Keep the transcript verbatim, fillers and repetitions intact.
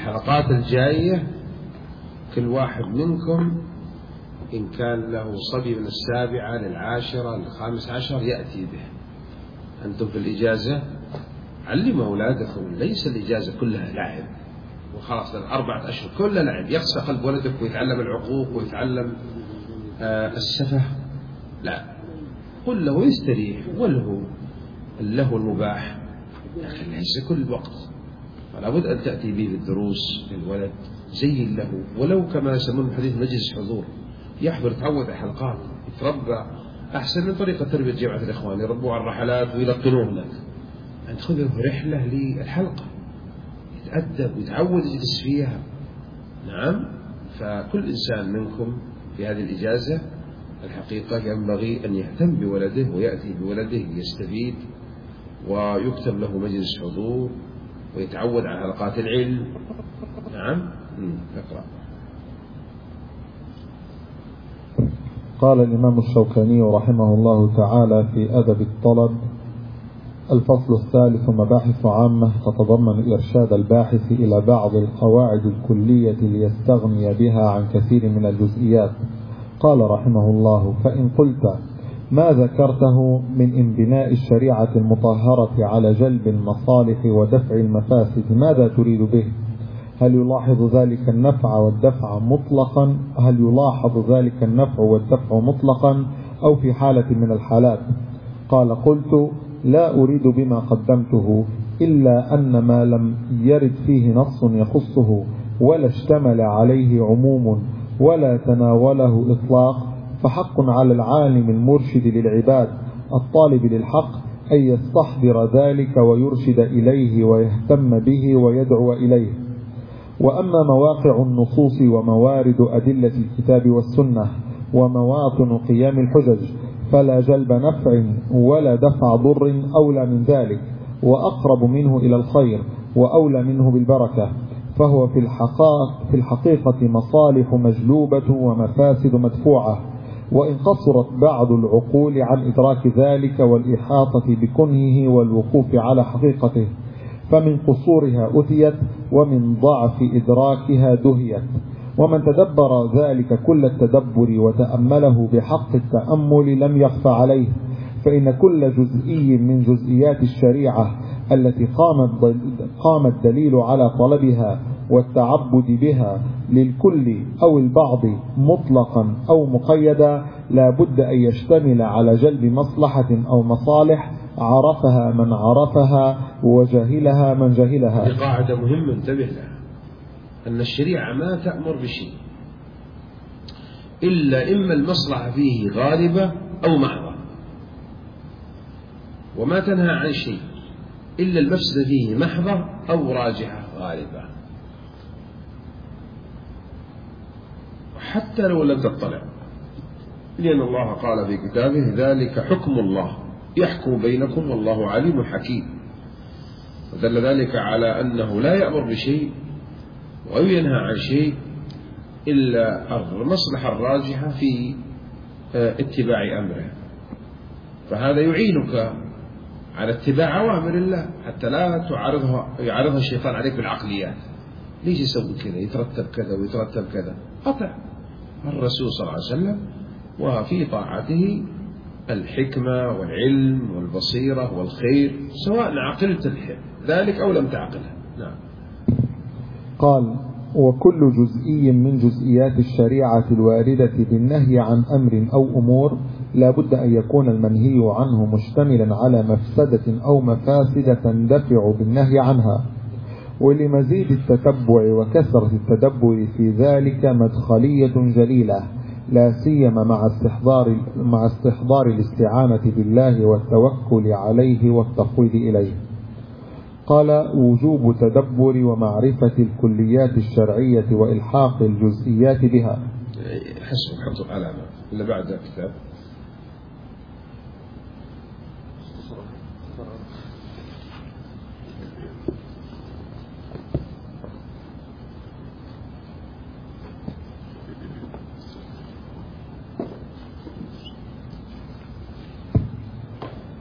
الحلقات الجاية كل واحد منكم إن كان له صبي من السابعة للعاشرة للخامس عشر يأتي به. أنتم في الإجازة علموا أولادكم ليس الإجازة كلها لعب وخلاص، الأربعة أشهر كلها لعب يقسى قلب ولدك ويتعلم العقوق ويتعلم آه السفه. لا، قل له يستريح وله له المباح، لكن ليس كل وقت. فلا بد أن تأتي به بالدروس للولد، زين له ولو كما يسمون حديث مجلس حضور، يحضر يتعود على حلقات يتربى أحسن من طريقة تربية جامعة الإخوان يربوه على الرحلات ويلقنوه لك. أن تأخذه رحلة للحلقة يتأدب ويتعود يجلس فيها. نعم، فكل إنسان منكم في هذه الإجازة الحقيقة ينبغي أن يهتم بولده ويأتي بولده يستفيد ويكتب له مجلس حضور ويتعود على حلقات العلم. نعم، اقرأ. قال الإمام الشوكاني رحمه الله تعالى في أدب الطلب: الفصل الثالث مباحث عامة تتضمن إرشاد الباحث إلى بعض القواعد الكلية ليستغني بها عن كثير من الجزئيات. قال رحمه الله: فإن قلت ما ذكرته من انبناء الشريعة المطهرة على جلب المصالح ودفع المفاسد ماذا تريد به؟ هل يلاحظ ذلك النفع والدفع مطلقا هل يلاحظ ذلك النفع والدفع مطلقا أو في حالة من الحالات؟ قال: قلت: لا أريد بما قدمته إلا أن ما لم يرد فيه نص يخصه ولا اشتمل عليه عموم ولا تناوله إطلاق، فحق على العالم المرشد للعباد الطالب للحق أن يستحضر ذلك ويرشد إليه ويهتم به ويدعو إليه. وأما مواقع النصوص وموارد أدلة الكتاب والسنة ومواطن قيام الحجج فلا جلب نفع ولا دفع ضر أولى من ذلك، وأقرب منه إلى الخير وأولى منه بالبركة، فهو في في الحقيقة مصالح مجلوبة ومفاسد مدفوعة، وإن قصرت بعض العقول عن إدراك ذلك والإحاطة بكنهه والوقوف على حقيقته فمن قصورها أتيت ومن ضعف إدراكها دهيت. ومن تدبر ذلك كل التدبر وتأمله بحق التأمل لم يخفى عليه، فإن كل جزئي من جزئيات الشريعة التي قام الدليل على طلبها والتعبد بها للكل أو البعض مطلقا أو مقيدا لا بد أن يشتمل على جلب مصلحة أو مصالح عرفها من عرفها وجهلها من جهلها. هذه قاعدة مهمة انتبه لها، أن الشريعة ما تأمر بشيء إلا إما المصلحة فيه غالبة أو محضة، وما تنهى عن شيء إلا المفسدة فيه محضة أو راجحة غالبة، حتى لو لم تطلع، لأن الله قال في كتابه: ذلك حكم الله يحكم بينكم والله عليم حكيم. ودل ذلك على أنه لا يأمر بشيء أو ينهى عن شيء إلا المصلحة الراجحة في اتباع أمره، فهذا يعينك على اتباع أوامر الله حتى لا تعرضها يعرضها الشيطان عليك بالعقليات. ليش يسوي كذا، يترتب كذا ويترتب كذا؟ قطع الرسول صلى الله عليه وسلم، وفي طاعته الحكمة والعلم والبصيرة والخير، سواء عقلت ذلك أو لم تعقله. نعم. قال: وكل جزئي من جزئيات الشريعة الواردة بالنهي عن أمر أو أمور لا بد أن يكون المنهي عنه مشتملا على مفسدة أو مفاسد تندفع بالنهي عنها. ولمزيد التتبع وكثرة التدبر في ذلك مدخلية جليلة، لا سيما مع استحضار مع استحضار الاستعانة بالله والتوكل عليه والتفويض إليه. قال: وجوب تدبر ومعرفة الكليات الشرعية وإلحاق الجزئيات بها. حسب حطوا علامة اللي بعد الكتاب.